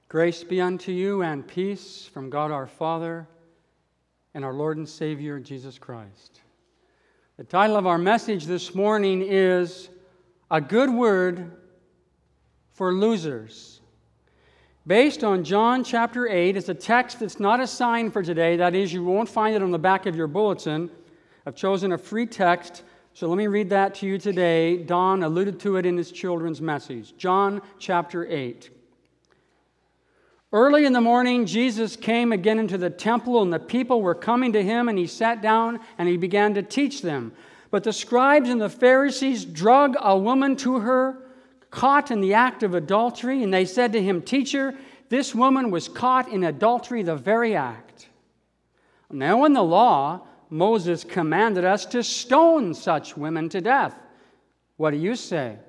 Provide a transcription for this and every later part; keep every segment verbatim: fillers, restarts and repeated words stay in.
Grace be unto you and peace from God our Father and our Lord and Savior, Jesus Christ. The title of our message this morning is A Good Word for Losers. Based on John chapter eight, it's a text that's not assigned for today. That is, you won't find it on the back of your bulletin. I've chosen a free text, so let me read that to you today. Don alluded to it in his children's message. John chapter eight. Early in the morning, Jesus came again into the temple, and the people were coming to him, and he sat down and he began to teach them. But the scribes and the Pharisees drug a woman to her, caught in the act of adultery, and they said to him, "Teacher, this woman was caught in adultery, the very act." Now in the law, Moses commanded us to stone such women to death. What do you say?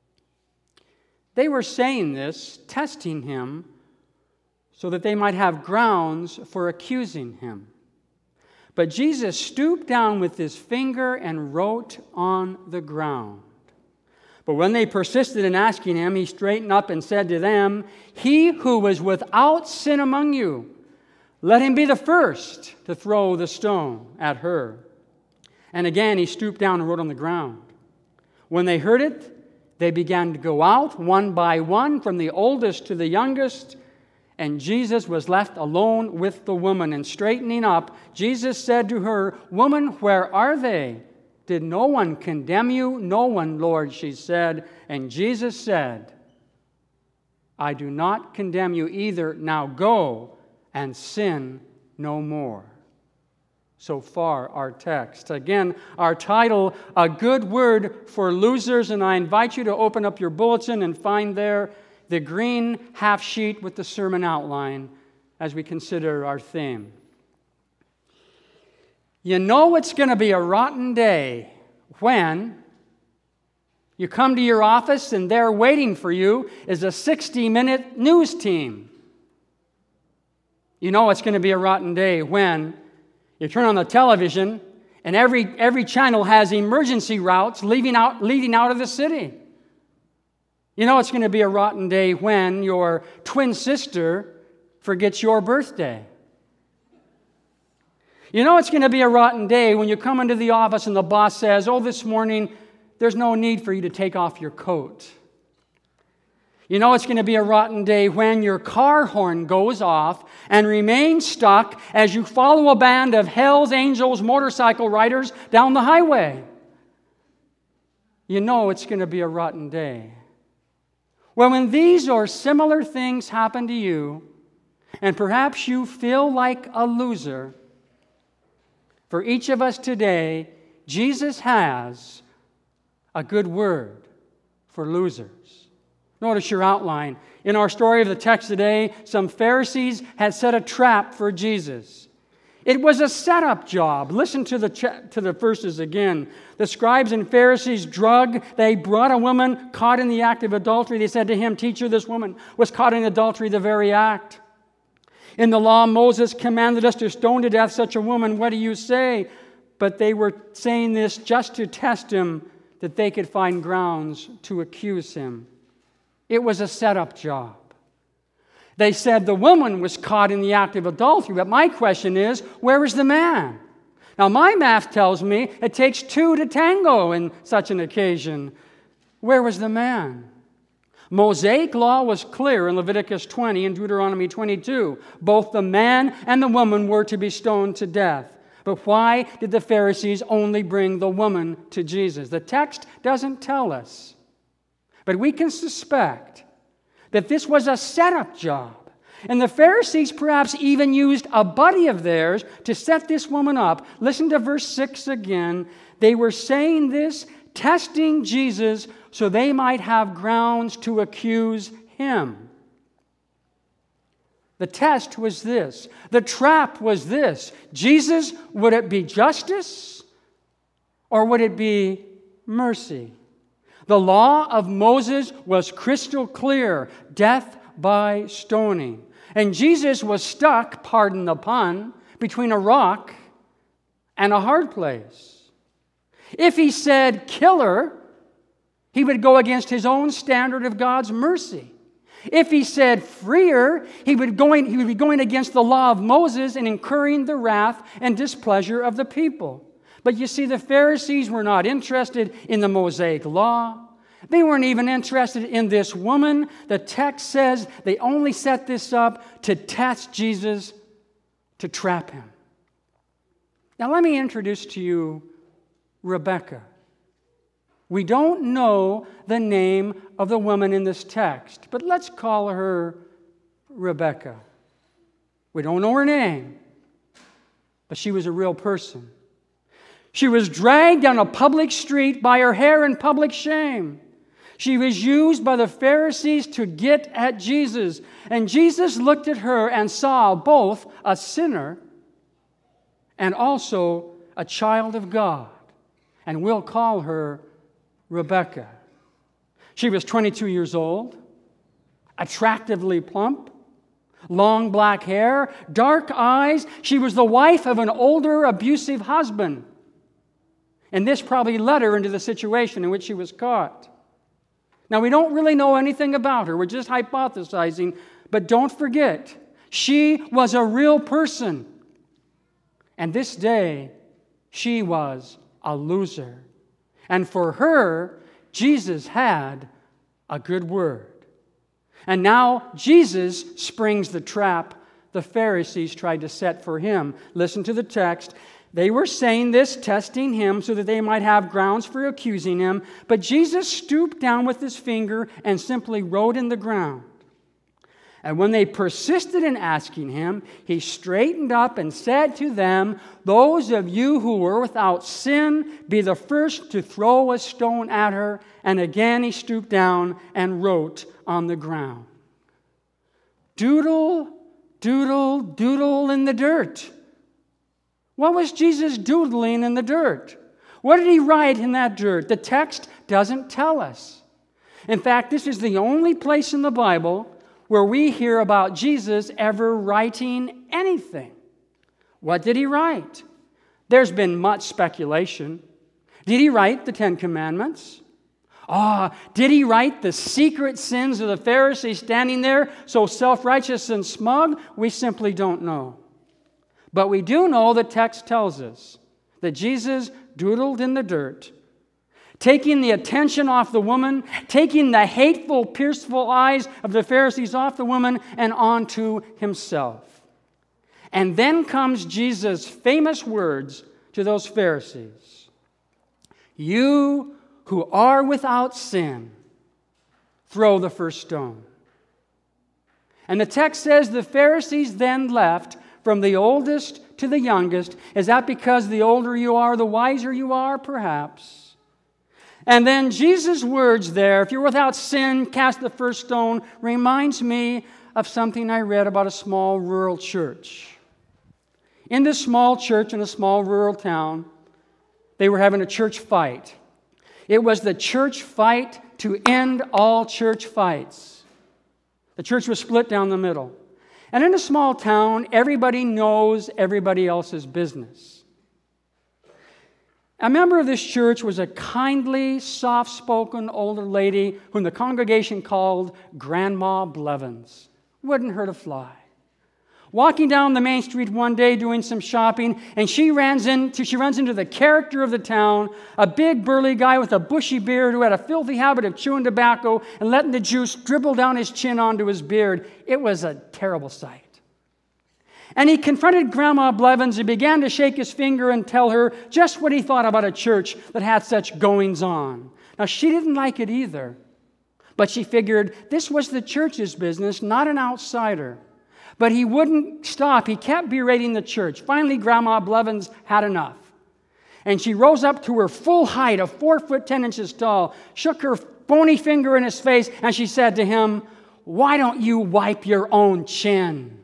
They were saying this, testing him, so that they might have grounds for accusing him. But Jesus stooped down with his finger and wrote on the ground. But when they persisted in asking him, he straightened up and said to them, "He who was without sin among you, let him be the first to throw the stone at her." And again he stooped down and wrote on the ground. When they heard it, they began to go out one by one, from the oldest to the youngest, and Jesus was left alone with the woman. And straightening up, Jesus said to her, "Woman, where are they? Did no one condemn you?" "No one, Lord," she said. And Jesus said, "I do not condemn you either. Now go and sin no more." So far, our text. Again, our title, A Good Word for Losers. And I invite you to open up your bulletin and find there the green half sheet with the sermon outline as we consider our theme. You know it's going to be a rotten day when you come to your office and there waiting for you is a sixty-minute news team. You know it's going to be a rotten day when you turn on the television and every, every channel has emergency routes leading out, leading out of the city. You know it's going to be a rotten day when your twin sister forgets your birthday. You know it's going to be a rotten day when you come into the office and the boss says, "Oh, this morning there's no need for you to take off your coat." You know it's going to be a rotten day when your car horn goes off and remains stuck as you follow a band of Hell's Angels motorcycle riders down the highway. You know it's going to be a rotten day. Well, when these or similar things happen to you, and perhaps you feel like a loser, for each of us today, Jesus has a good word for losers. Notice your outline. In our story of the text today, some Pharisees had set a trap for Jesus. It was a setup job. Listen to the ch- to the verses again. The scribes and Pharisees drug. They brought a woman caught in the act of adultery. They said to him, "Teacher, this woman was caught in adultery, the very act. In the law, Moses commanded us to stone to death such a woman. What do you say?" But they were saying this just to test him, that they could find grounds to accuse him. It was a setup job. They said the woman was caught in the act of adultery, but my question is, where is the man? Now, my math tells me it takes two to tango in such an occasion. Where was the man? Mosaic law was clear in Leviticus twenty and Deuteronomy twenty-two. Both the man and the woman were to be stoned to death. But why did the Pharisees only bring the woman to Jesus? The text doesn't tell us. But we can suspect that this was a setup job. And the Pharisees perhaps even used a buddy of theirs to set this woman up. Listen to verse six again. They were saying this, testing Jesus, so they might have grounds to accuse him. The test was this. The trap was this. Jesus, would it be justice or would it be mercy? The law of Moses was crystal clear, death by stoning. And Jesus was stuck, pardon the pun, between a rock and a hard place. If he said kill her, he would go against his own standard of God's mercy. If he said freer, he would, going, he would be going against the law of Moses and incurring the wrath and displeasure of the people. But you see, the Pharisees were not interested in the Mosaic law. They weren't even interested in this woman. The text says they only set this up to test Jesus, to trap him. Now let me introduce to you Rebecca. We don't know the name of the woman in this text, but let's call her Rebecca. We don't know her name, but she was a real person. She was dragged down a public street by her hair in public shame. She was used by the Pharisees to get at Jesus. And Jesus looked at her and saw both a sinner and also a child of God. And we'll call her Rebecca. She was twenty-two years old, attractively plump, long black hair, dark eyes. She was the wife of an older, abusive husband. And this probably led her into the situation in which she was caught. Now, we don't really know anything about her. We're just hypothesizing. But don't forget, she was a real person. And this day, she was a loser. And for her, Jesus had a good word. And now Jesus springs the trap the Pharisees tried to set for him. Listen to the text. They were saying this, testing him, so that they might have grounds for accusing him. But Jesus stooped down with his finger and simply wrote in the ground. And when they persisted in asking him, he straightened up and said to them, "Those of you who were without sin, be the first to throw a stone at her." And again he stooped down and wrote on the ground. Doodle, doodle, doodle in the dirt. What was Jesus doodling in the dirt? What did he write in that dirt? The text doesn't tell us. In fact, this is the only place in the Bible where we hear about Jesus ever writing anything. What did he write? There's been much speculation. Did he write the Ten Commandments? Ah, oh, did he write the secret sins of the Pharisees standing there so self-righteous and smug? We simply don't know. But we do know the text tells us that Jesus doodled in the dirt, taking the attention off the woman, taking the hateful, pierceful eyes of the Pharisees off the woman and onto himself. And then comes Jesus' famous words to those Pharisees. "You who are without sin, throw the first stone." And the text says the Pharisees then left from the oldest to the youngest. Is that because the older you are, the wiser you are? Perhaps. And then Jesus' words there, "If you're without sin, cast the first stone," reminds me of something I read about a small rural church. In this small church in a small rural town, they were having a church fight. It was the church fight to end all church fights. The church was split down the middle. And in a small town, everybody knows everybody else's business. A member of this church was a kindly, soft-spoken older lady whom the congregation called Grandma Blevins. Wouldn't hurt a fly. Walking down the main street one day doing some shopping, and she runs into, she runs into the character of the town, a big burly guy with a bushy beard who had a filthy habit of chewing tobacco and letting the juice dribble down his chin onto his beard. It was a terrible sight. And he confronted Grandma Blevins and began to shake his finger and tell her just what he thought about a church that had such goings-on. Now, she didn't like it either, but she figured this was the church's business, not an outsider. But he wouldn't stop. He kept berating the church. Finally, Grandma Blevins had enough. And she rose up to her full height of four foot ten inches tall, shook her bony finger in his face, and she said to him, "Why don't you wipe your own chin?"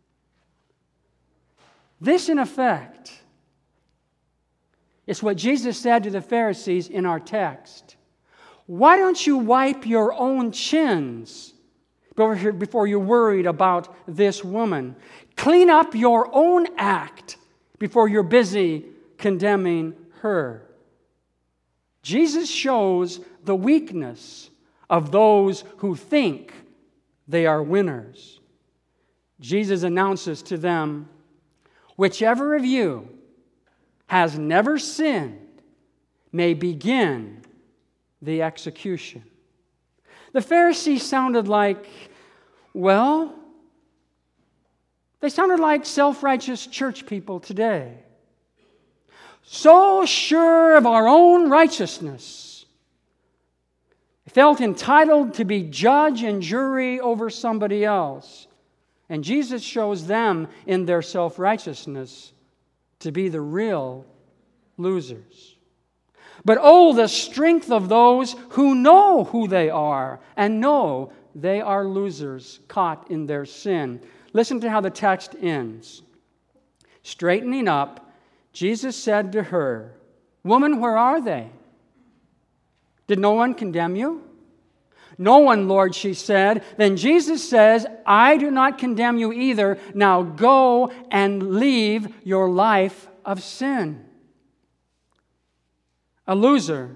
This, in effect, is what Jesus said to the Pharisees in our text. Why don't you wipe your own chins before you're worried about this woman? Clean up your own act before you're busy condemning her. Jesus shows the weakness of those who think they are winners. Jesus announces to them, whichever of you has never sinned may begin the execution. The Pharisees sounded like, well, they sounded like self-righteous church people today. So sure of our own righteousness, felt entitled to be judge and jury over somebody else. And Jesus shows them in their self-righteousness to be the real losers. But oh, the strength of those who know who they are and know they are losers caught in their sin. Listen to how the text ends. Straightening up, Jesus said to her, "Woman, where are they? Did no one condemn you?" "No one, Lord," she said. Then Jesus says, "I do not condemn you either. Now go and leave your life of sin." A loser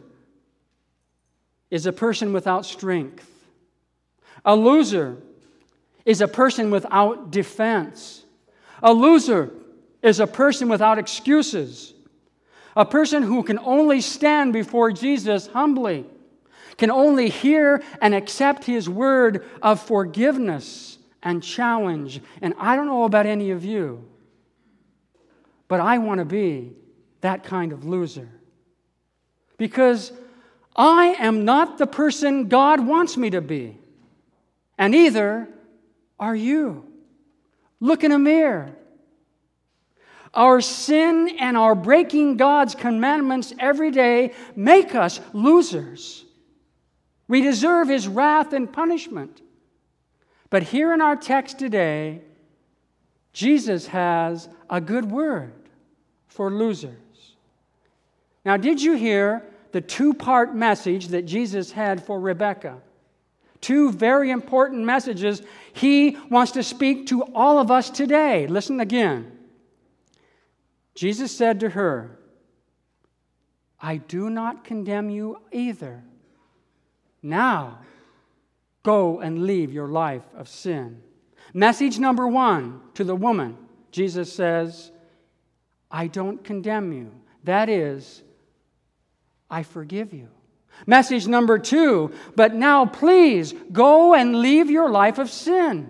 is a person without strength. A loser is a person without defense. A loser is a person without excuses. A person who can only stand before Jesus humbly, can only hear and accept His word of forgiveness and challenge. And I don't know about any of you, but I want to be that kind of loser. Because I am not the person God wants me to be. And either are you. Look in a mirror. Our sin and our breaking God's commandments every day make us losers. We deserve His wrath and punishment. But here in our text today, Jesus has a good word for losers. Now, did you hear the two-part message that Jesus had for Rebekah? Two very important messages He wants to speak to all of us today. Listen again. Jesus said to her, "I do not condemn you either. Now, go and leave your life of sin." Message number one to the woman, Jesus says, "I don't condemn you." That is, I forgive you. Message number two, but now please go and leave your life of sin.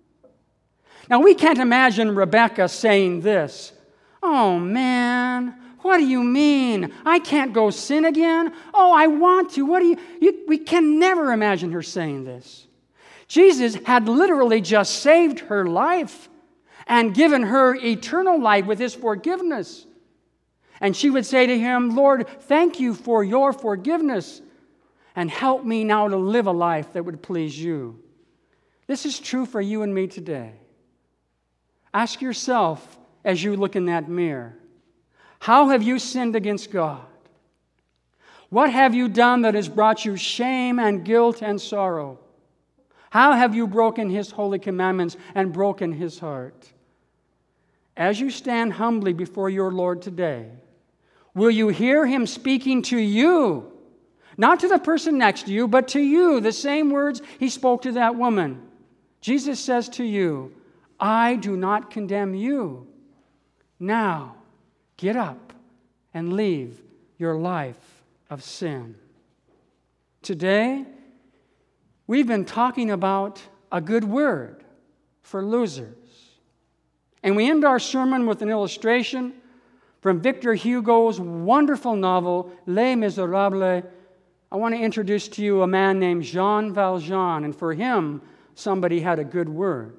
Now we can't imagine Rebekah saying this. "Oh man, what do you mean? I can't go sin again? Oh, I want to. What do you, you we can never imagine her saying this. Jesus had literally just saved her life and given her eternal life with His forgiveness. And she would say to Him, "Lord, thank you for your forgiveness and help me now to live a life that would please you." This is true for you and me today. Ask yourself as you look in that mirror, how have you sinned against God? What have you done that has brought you shame and guilt and sorrow? How have you broken His holy commandments and broken His heart? As you stand humbly before your Lord today, will you hear Him speaking to you? Not to the person next to you, but to you, the same words He spoke to that woman. Jesus says to you, "I do not condemn you. Now, get up and leave your life of sin." Today, we've been talking about a good word for losers. And we end our sermon with an illustration from Victor Hugo's wonderful novel, Les Miserables. I want to introduce to you a man named Jean Valjean, and for him, somebody had a good word.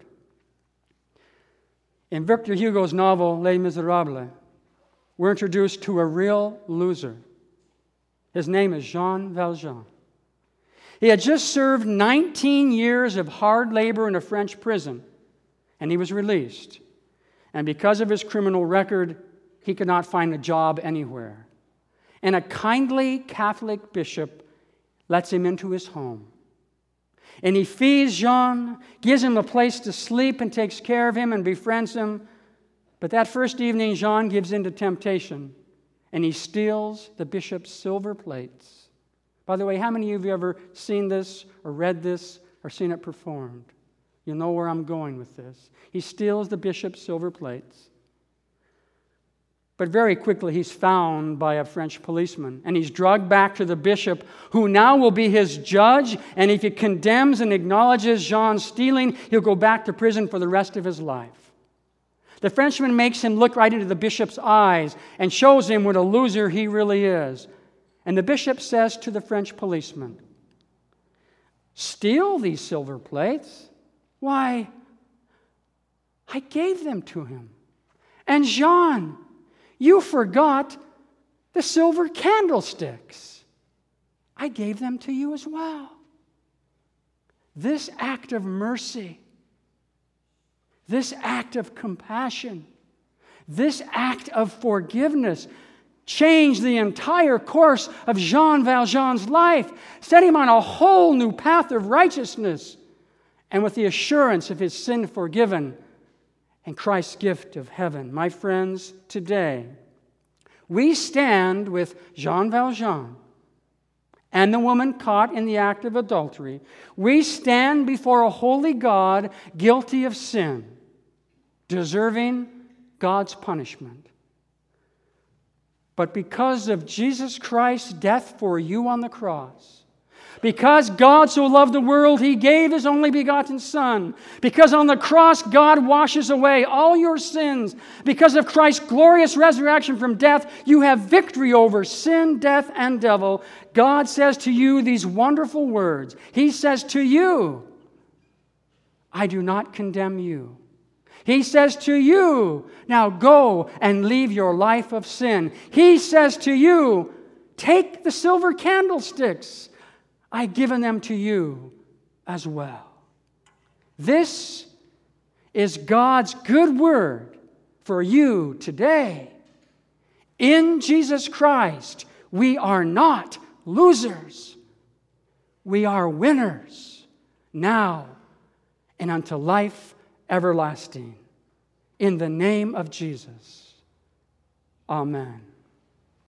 In Victor Hugo's novel, Les Miserables, we're introduced to a real loser. His name is Jean Valjean. He had just served nineteen years of hard labor in a French prison, and he was released. And because of his criminal record, he could not find a job anywhere. And a kindly Catholic bishop lets him into his home. And he feeds Jean, gives him a place to sleep, and takes care of him and befriends him. But that first evening, Jean gives in to temptation, and he steals the bishop's silver plates. By the way, how many of you have ever seen this or read this or seen it performed? You know where I'm going with this. He steals the bishop's silver plates. But very quickly he's found by a French policeman, and he's dragged back to the bishop, who now will be his judge, and if he condemns and acknowledges Jean's stealing, he'll go back to prison for the rest of his life. The Frenchman makes him look right into the bishop's eyes and shows him what a loser he really is. And the bishop says to the French policeman, "Steal these silver plates? Why, I gave them to him. And Jean, you forgot the silver candlesticks. I gave them to you as well." This act of mercy, this act of compassion, this act of forgiveness changed the entire course of Jean Valjean's life, set him on a whole new path of righteousness, and with the assurance of his sin forgiven and Christ's gift of heaven. My friends, today we stand with Jean Valjean and the woman caught in the act of adultery. We stand before a holy God guilty of sin, deserving God's punishment. But because of Jesus Christ's death for you on the cross, because God so loved the world, He gave His only begotten Son. Because on the cross, God washes away all your sins. Because of Christ's glorious resurrection from death, you have victory over sin, death, and devil. God says to you these wonderful words. He says to you, "I do not condemn you." He says to you, "Now go and leave your life of sin." He says to you, "Take the silver candlesticks. I've given them to you as well." This is God's good word for you today. In Jesus Christ, we are not losers. We are winners now and unto life everlasting. In the name of Jesus. Amen.